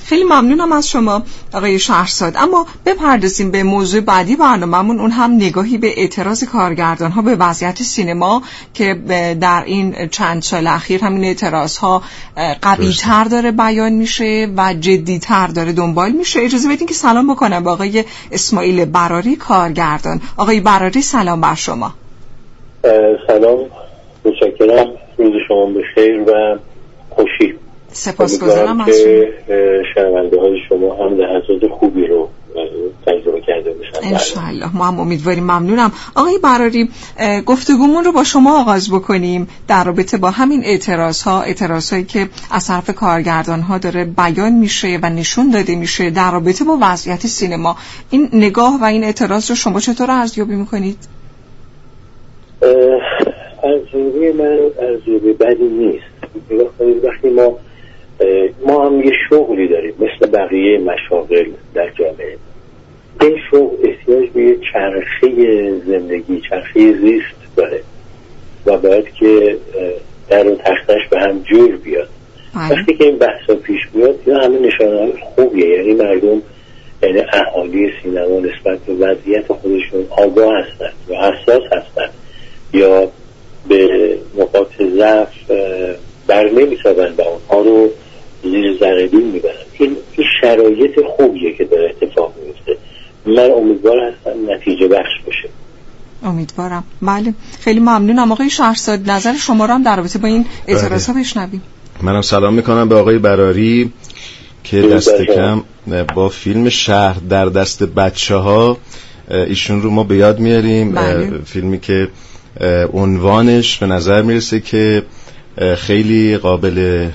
خیلی ممنونم از شما آقای شهرزاد. اما بپردازیم به موضوع بعدی برنامه‌مون، اون هم نگاهی به اعتراض کارگردان‌ها به وضعیت سینما که در این چند سال اخیر همین اعتراض‌ها قوی‌تر داره بیان میشه و جدی‌تر داره دنبال میشه. اجازه بدین که سلام بکنم به آقای اسماعیل براری کارگردان. آقای براری سلام بر شما. سلام، متشکرم. روز شما بخیر و خوشی. سپاسگزارم از شما. شنونده های شما هم لحظات خوبی رو تجربه کرده باشن انشالله. ما هم امیدواریم. ممنونم. آقای براری، گفتگومون رو با شما آغاز بکنیم در رابطه با همین اعتراضهایی که از طرف کارگردان‌ها داره بیان میشه و نشون داده میشه در رابطه با وضعیت سینما. این نگاه و این اعتراض رو شما چطور ارزیابی میکنید؟ ارزیابی من ارزیابی بدی نیست. وقتی ما هم یه شغلی داریم مثل بقیه مشاغل در جامعه. این شغل احتیاج به یه چرخه زندگی، چرخه زیست داره و باید که در اون تختش به هم جور بیاد. وقتی که این بحثا پیش بیاد اینا همه نشانه‌های خوبیه، یعنی مردم، یعنی اهالی سینما نسبت به وضعیت خودشون آگاه هستن و حساس هستن یا به نقاط ضعف بر نمی‌تابن و اونها رو زیر ذره بین میبرن. این شرایط خوبیه که داره اتفاق میفته. من امیدوار هستم نتیجه بخش بشه. امیدوارم. بله، خیلی ممنونم. آقای شهرزاد، نظر شما رو هم در رابطه با این اعتراضا بشنویم. منم سلام میکنم به آقای براری که دست کم با فیلم شهر در دست بچه‌ها ایشون رو ما به یاد میاریم. فیلمی که عنوانش به نظر میرسه که خیلی قابل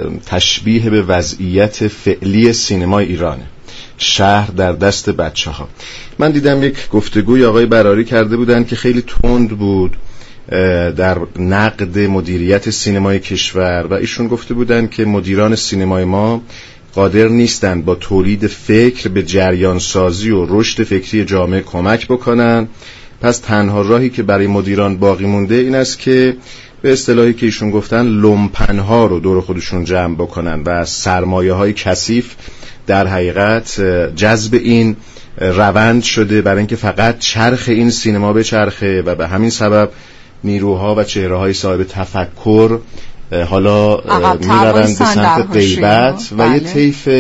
تشبیه به وضعیت فعلی سینمای ایرانه. شهر در دست بچه‌ها. من دیدم یک گفتگوی آقای براری کرده بودن که خیلی تند بود در نقد مدیریت سینمای کشور و ایشون گفته بودن که مدیران سینمای ما قادر نیستند با تولید فکر به جریان سازی و رشد فکری جامعه کمک بکنن. پس تنها راهی که برای مدیران باقی مونده این است که به اصطلاحی که ایشون گفتن لومپنها رو دور خودشون جمع بکنن و سرمایه‌های کثیف در حقیقت جذب این روند شده برای اینکه فقط چرخ این سینما به چرخه و به همین سبب نیروها و چهره‌های صاحب تفکر حالا میروند به سمت غیبت و یه طیف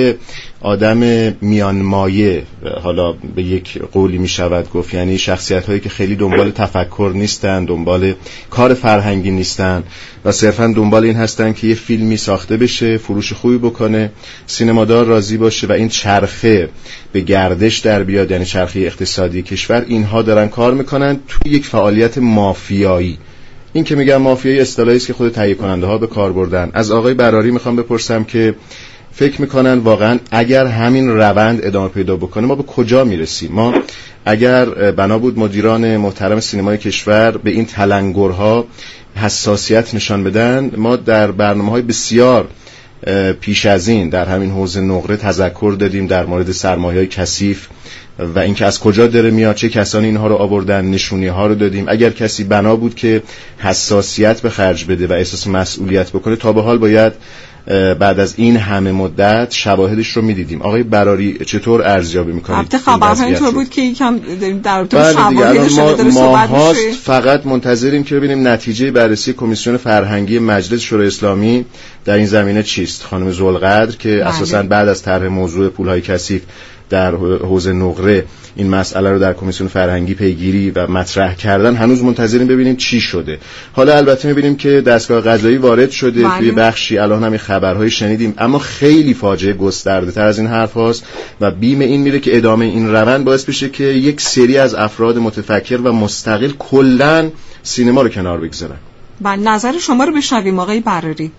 آدم میانمایه، حالا به یک قولی می شود گفت، یعنی شخصیت هایی که خیلی دنبال تفکر نیستن، دنبال کار فرهنگی نیستن و صرفا دنبال این هستن که یه فیلمی ساخته بشه، فروش خوبی بکنه، سینمادار راضی باشه و این چرخه به گردش در بیاد، یعنی چرخه اقتصادی کشور. اینها دارن کار میکنن توی یک فعالیت مافیایی. این که میگم مافیایی اصطلاحی است که خود تهیه کننده ها به کار بردن. از آقای براری میخوام بپرسم که فکر میکنن واقعا اگر همین روند ادامه پیدا بکنه ما به کجا میرسیم؟ ما اگر بنا بود مدیران محترم سینمای کشور به این تلنگرها حساسیت نشان بدن، ما در برنامه‌های بسیار پیش از این در همین حوزه نقره تذکر دادیم در مورد سرمایه‌های کثیف و اینکه از کجا داره میاد، چه کسانی اینها رو آوردن، نشونی‌ها رو دادیم. اگر کسی بنا بود که حساسیت به خرج بده و احساس مسئولیت بکنه، تا به حال باید بعد از این همه مدت شواهدش رو میدیدیم. آقای براری چطور ارزیابی میکنید؟ البته خبرها اینطور بود که یکم در طول شواهدش داره صحبت میشه. فقط منتظریم که ببینیم نتیجه بررسی کمیسیون فرهنگی مجلس شورای اسلامی در این زمینه چیست. خانم ذوالقدر که اساساً بعد از طرح موضوع پولهای کثیف در حوزه نقره این مسئله رو در کمیسیون فرهنگی پیگیری و مطرح کردن، هنوز منتظریم ببینیم چی شده. حالا البته میبینیم که دستگاه قضایی وارد شده توی بخشی، الان هم خبرهای شنیدیم، اما خیلی فاجعه گسترده تر از این حرف هاست و بیم این میره که ادامه این روند باعث بشه که یک سری از افراد متفکر و مستقل کلن سینما رو کنار بگذارن. نظر شما رو بشنویم آقای براری.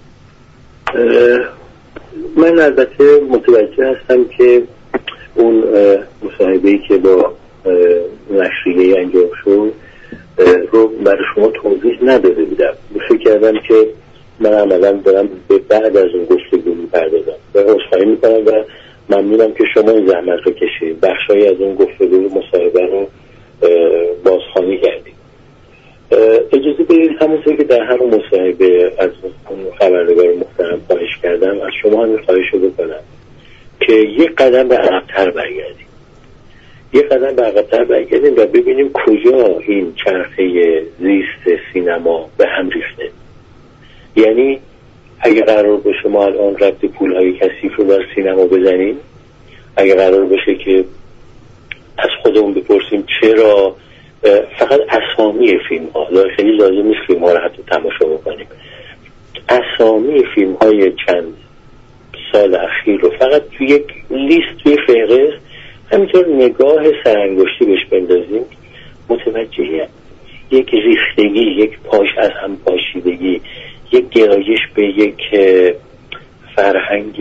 من البته متوجه هستم که اون مصاحبه‌ای که با نشریه انجام شد رو برای شما توضیح نداده بودم. فکر کردم که من عملاً دارم به بعد از اون گفتگو می‌پردازم و عذرخواهی می‌کنم و ممنونم که شما این زحمت رو کشید، بخشایی از اون گفتگو مصاحبه رو بازخوانی کردید. اجازه بدید همونطور که در همون مصاحبه از اون خبرنگار محترم خواهش کردم، از شما هم خواهش رو بکنم که یک قدم به عقب‌تر برگردیم و ببینیم کجا این چرخه زیست سینما به هم ریخته. یعنی اگه قرار باشه ما الان ربط پولهای کثیف رو بر سینما بزنیم، اگه قرار باشه که از خودمون بپرسیم چرا فقط اسامی فیلم ها، خیلی لازم نیست فیلم ها رو حتی تماشا بکنیم، اسامی فیلم های چند سال اخیر رو فقط توی یک لیست، توی فهرست همینطور نگاه سرانگشتی بهش بندازیم، متوجه یک ریختگی، یک پاش از هم پاشیدگی، یک گرایش به یک فرهنگ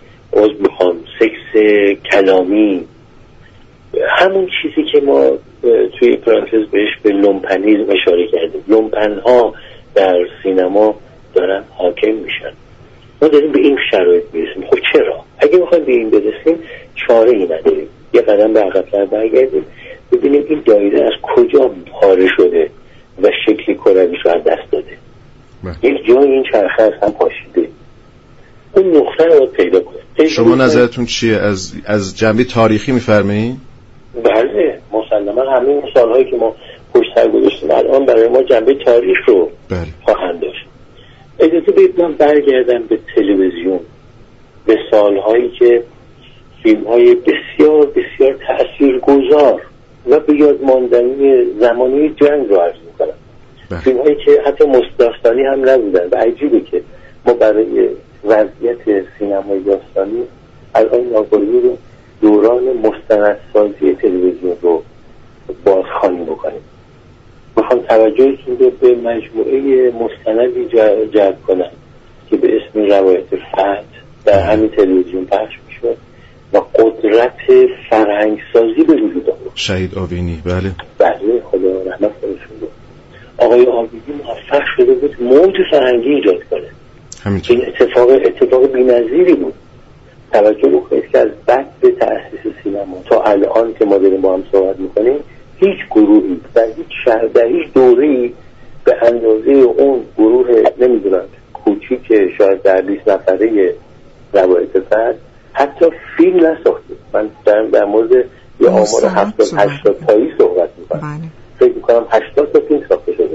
سکس کلامی، همون چیزی که ما توی پرانتز بهش به لومپنیزم اشاره کردیم. لومپن‌ها در سینما دارن حاکم میشن. ما داریم به این شرایط میرسیم. خب چرا؟ اگه میخوایم به این برسیم چاره ای نداریم. یه قدم به عقب‌تر برگردیم ببینیم این دایره از کجا پاره شده و شکل کرویش رو از دست داده. یک جای این چرخه از هم پاشیده. اون نقطه رو پیدا کنیم. شما نظرتون چیه؟ از جنبه تاریخی میفرمایید؟ بله، مسلما همین سالهایی که ما پشت سر گذاشتیم الان برای ما جنبه تاریخ رو خواهند داشت. اجازه بدید من برگردم به تلویزیون، به سالهایی که فیلم‌های بسیار بسیار تأثیرگذار و به یاد ماندنی زمانی جنگ رو عرض می‌کنم. فیلم‌هایی که حتی داستانی هم نبودن و عجیبه که ما برای وضعیت سینمای داستانی الان ناگزیر رو دوران مستندسازی تلویزیون رو بازخوانی بکنیم. میخوام توجهتون رو به مجموعه مستندی جلب کنم که به اسم روایت فتح در همین تلویزیون پخش میشد و قدرت فرهنگسازی به وجود آورد. شهید آوینی. بله خدا رحمت کنه. آقای آوینی موفق شده بود موج فرهنگی ایجاد کنه. همینطور. این اتفاق بی‌نظیری بود. توجه بکنید که از بعد به تأسیس سینما تا الان که ما داریم با هم صحبت میکنیم هیچ گروهی در هیچ شهر در هیچ دوره‌ای به اندازه اون گروه نمیدونم کوچیک شاید در 20 نفره روایت فتح حتی فیلم نساخته. من در مورد یه آمار 70-80 تایی صحبت میکنم. فکر میکنم 80 تا فیلم ساخته شده.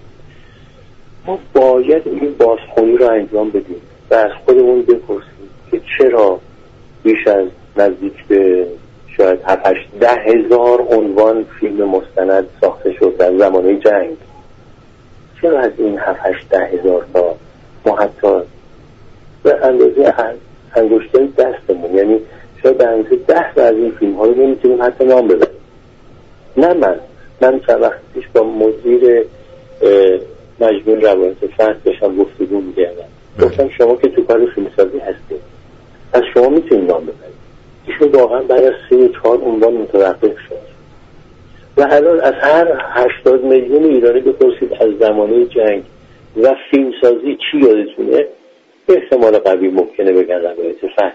ما باید این بازخوانی رو انجام بدیم و از خودمون بپرسیم که چرا بیش از نزدیک به شاید 7-10 هزار عنوان فیلم مستند ساخته شد در زمانه جنگ. چرا از این 7-10 هزار تا ما حتی به اندازه انگشتای دستمون، یعنی شاید به اندازه 10 تا از این فیلم ها رو نمیتونیم حتی نام ببریم. نه من چند وقت پیش با مدیر مجموعه روایت فتح داشتم گفتگو می‌کردم. گفتم شما که تو کار فیلمسازی هستید از شما میتونید نام ببرید. ایشون واقعا بعد از 3-4 عنوان متوقف شد و الان از هر 80 میلیون ایرانی بپرسید از زمانه جنگ و فیلمسازی چی یادتونه، به احتمال قوی ممکنه بگن روایت فتح.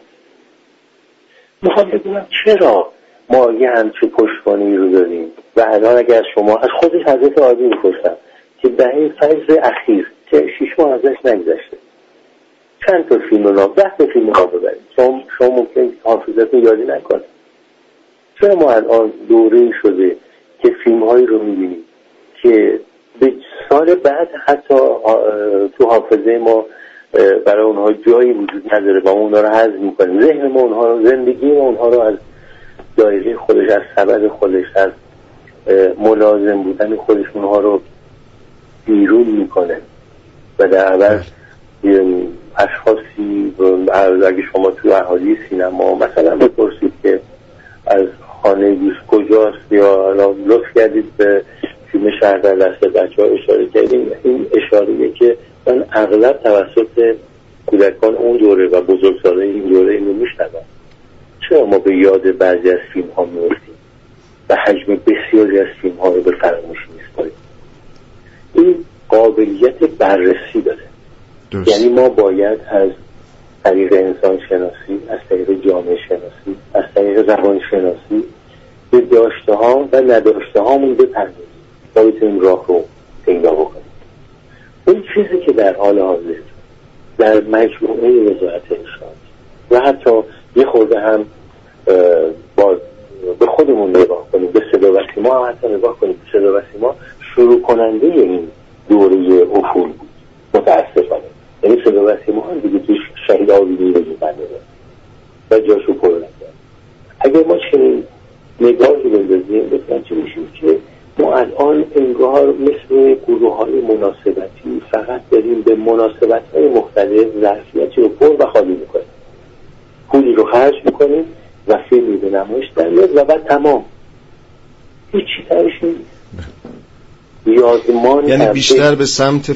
میخوام بدونم چرا ما یه همچه پشتوانه‌ای رو داریم و الان اگر از شما از خودش حضرت عادی میپرسم که در این فصل اخیر که 6 ماه ازش نگذشته چند تا فیلم رو 10 تا فیلم رو ببرید، شما ممکن حافظتون یادی نکنه. چرا ما الان دوره‌ای شده که فیلم‌هایی رو می‌بینیم که به سال بعد حتی تو حافظه ما برای اونها جایی وجود نداره و ما اونها رو حذف می‌کنیم. ذهن ما اونها رو، زندگی ما اونها رو از دایره خودش، از سبد خودش، از ملازم بودن خودش اونها رو بیرون می‌کنه و در عوض اشخاصی اگه شما تو اهالی سینما مثلا بپرسید که از خانه دوست کجاست یا لطف کردید به فیلم شهر در دست بچه‌ها اشاره کردیم، این اشاریه که من اغلب توسط کودکان اون دوره و بزرگسالان این دوره اینو میشنوم. چرا ما به یاد بعضی از فیلم ها میفتیم و حجم بسیاری از فیلم ها رو به فراموشی میسپاریم؟ این قابلیت بررسی داره. یعنی ما باید از طریق انسان شناسی، از طریق جامعه شناسی، از طریق زبان شناسی به داشته ها و نداشته هامون بپردازیم تا بتونیم راه رو پیدا بکنیم. اون چیزی که در حال حاضر در مجموعه وزارت ارشاد و حتی یه خورده هم باز به خودمون نگاه کنیم، به صدا و سیما هم حتی نگاه کنیم. صدا و سیما شروع کننده این دوره افول بود متاسفانه. یعنی صدا و سیما هم دیگه توش شهید آبیدی رو میبنده و جاشو پر نکرد. اگر ما چنین نگاهی بندازیم متوجه میشیم که ما الان انگار مثل گروه‌های مناسبتی فقط داریم به مناسبت‌های مختلف ظرفیتی رو پر و خالی میکنیم، پولی رو خرج میکنیم و فیلمی به نمایش در میاد و بعد تمام، هیچی ترش نیست. یعنی بیشتر به سمت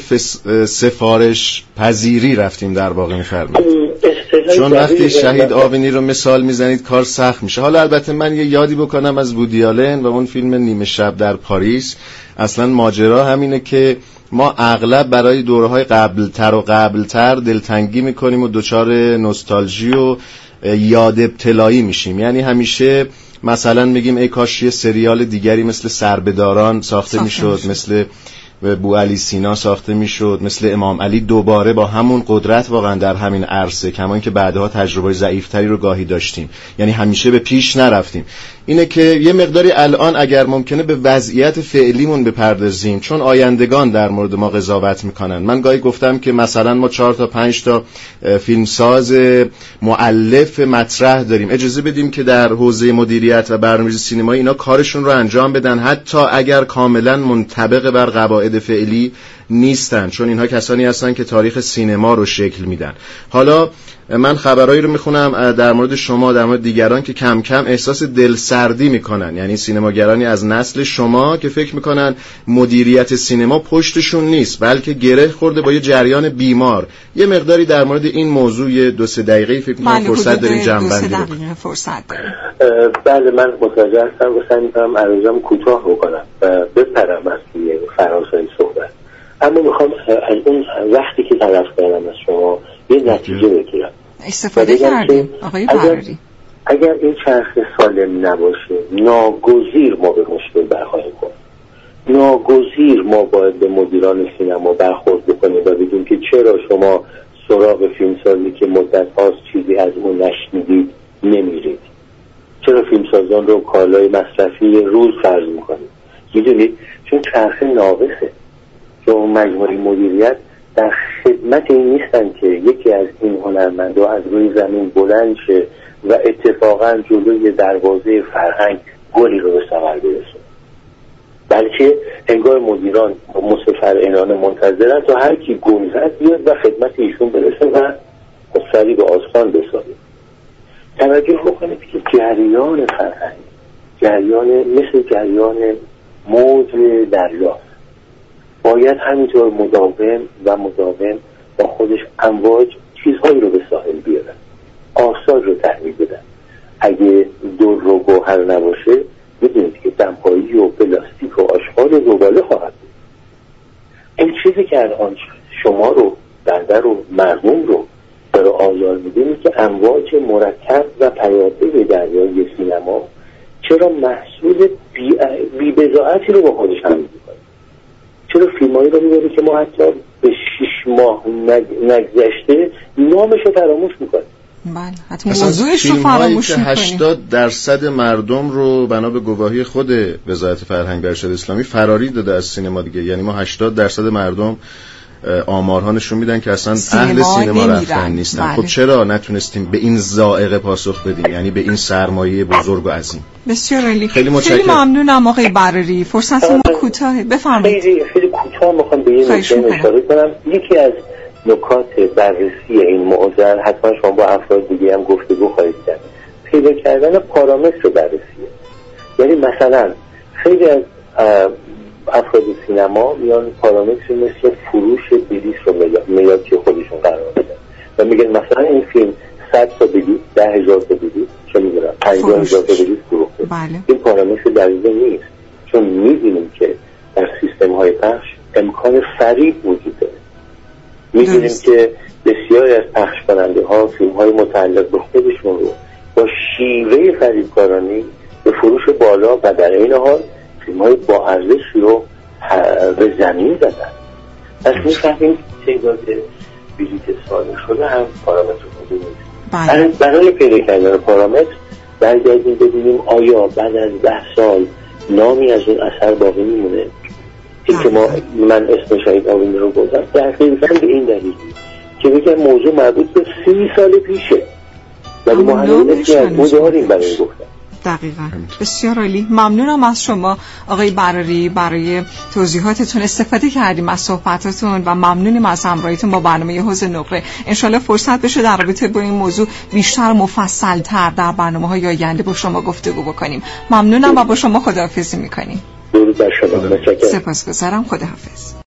سفارش پذیری رفتیم در واقع می‌فرمایید. چون وقتی شهید آبینی رو مثال میزنید کار سخت میشه. حالا البته من یه یادی بکنم از وودی آلن و اون فیلم نیمه شب در پاریس. اصلا ماجرا همینه که ما اغلب برای دوره‌های قبلتر دلتنگی میکنیم و دچار نوستالژی و یاد ابتلایی میشیم. یعنی همیشه مثلا میگیم ای کاش یه سریال دیگری مثل سربداران ساخته میشد، مثل بوعلی سینا ساخته میشد، مثل امام علی دوباره با همون قدرت واقعا در همین عرصه، کما اینکه بعدها تجربه ضعیفتری رو گاهی داشتیم. یعنی همیشه به پیش نرفتیم. اینه که یه مقداری الان اگر ممکنه به وضعیت فعلیمون بپردازیم، چون آیندگان در مورد ما قضاوت میکنن. من گاهی گفتم که مثلا ما 4 تا 5 تا فیلمساز مؤلف مطرح داریم، اجازه بدیم که در حوزه مدیریت و برنامه‌ریزی سینمایی اینا کارشون رو انجام بدن، حتی اگر کاملا منطبق بر قواعد فعلی نیستن، چون اینها کسانی هستن که تاریخ سینما رو شکل میدن. حالا من خبرایی رو میخونم در مورد شما، در مورد دیگران که کم کم احساس دلسردی میکنن، یعنی سینماگرانی از نسل شما که فکر میکنن مدیریت سینما پشتشون نیست بلکه گره خورده با یه جریان بیمار. یه مقداری در مورد این موضوع 2-3 دقیقه فکر میکنم فرصت داریم جنب‌بندی کنیم. بله من متوجه هستم و سعی میکنم عرضم کوتاه بکنم و بپرم از توی فرانسوی صحبت. اما میخوام از اون وقتی که طرف کردم از شما یه نتیجه بگیرم. استفاده کردیم آقای براری. اگر این چرخه سالم نباشه ناگزیر ما به مشکل برخواهیم خورد. ناگزیر ما باید به مدیران سینما برخورد بکنیم و بگیم که چرا شما سراغ فیلمسازی که مدت هاست چیزی از اون نشنیدید نمیرید، چرا فیلمسازان رو کالای مصرفی روز فرض میکنید. میدونید چون چرخه ناقصه، چون مجموعه مدیریت در خدمت این نیستن که یکی از این هنرمندا از روی زمین بلند شه و اتفاقا جلوی دروازه فرهنگ گلی رو به ثمر برسونه، بلکه انگار مدیران متفرعنانه منتظرن تا هر کی گل زد بیاد و خدمت ایشون برسه و سری به آستان بسازه. توجه بکنید که جریان فرهنگ مثل جریان موج دریاست، باید همینطور مداوم با خودش امواج چیزهایی رو به ساحل بیارن، آثار رو تحویل بدن. اگه در و گوهر نباشه میدونید که دمپایی و پلاستیک و آشغال و زباله خواهد بود. این چیزی که الان شما رو بنده رو مردم رو داره آزار میده اینه که امواج مرکب و پیاده دریای سینما چرا محصول بی‌بضاعتی رو با خودش حمل میکنه، چرا فیلمایی رو میبره که ما حتی به 6 ماه نگذشته نامش رو فراموش میکنیم. بله حتی موضوعش رو فراموش میکنیم. 80% مردم رو بنا به گواهی خود وزارت فرهنگ و ارشاد اسلامی فراری داده از سینما دیگه. یعنی ما 80% مردم آمارها نشون میدن که اصلا اهل سینما رفتن نیستن. بله. خب چرا نتونستیم به این ذائقه پاسخ بدیم، یعنی به این سرمایه بزرگ و عظیم؟ بسیار عالی. خیلی ممنونم آقای براری. فرصت ما کوتاهه، بفرمایید. خیلی کوتاه میخوام به این نکته اشاره کنم. یکی از نکات بررسی این موضوع حتما شما با افراد دیگه هم گفتگو خواهید کرد، پیدا کردن پارامتر بررسیه. یعنی مثلا خیلی از افراد سینما میان پارامتر مثل فروش بلیط رو میاد که خودشون قرار بدن و میگن مثلا این فیلم 100 تا بلیط، 10,000 تا بلیط، چه میدونم 50,000 تا بلیط فروخته. این پارامتر دقیقه نیست، چون میدونیم که در سیستم های پخش امکان فریب وجود داره. میدونیم که بسیاری از پخش کننده ها فیلم های متعلق به خودشون رو با شیوه فریبکارانه به فروش بالا و در این حال فیلم های با ارزش رو به زمین زدن. پس میفهمیم تعداد بلیط صادر شده هم پارامتر خوبی نیست. برای پیدا کردن پارامتر برگردیم ببینیم آیا بعد از 10 سال نامی از اون اثر باقی میمونه. این که من اسم شهید آبینی رو گفتم دقیقاً به این دلیل که بگم موضوع مربوط به 30 سال پیشه ولی ما همین اسمی از ما داریم برای گفتن. دقیقاً. بسیار عالی. ممنونم از شما آقای براری برای توضیحاتتون. استفاده کردیم از صحبتاتون و ممنونیم از همراهیتون با برنامه حوض نقره. انشالله فرصت بشه در رابطه با این موضوع بیشتر مفصل‌تر در برنامه‌های آینده با شما گفتگو بکنیم. ممنونم و با شما خداحافظی می‌کنیم. درود بر شما. سپاسگزارم. خداحافظ.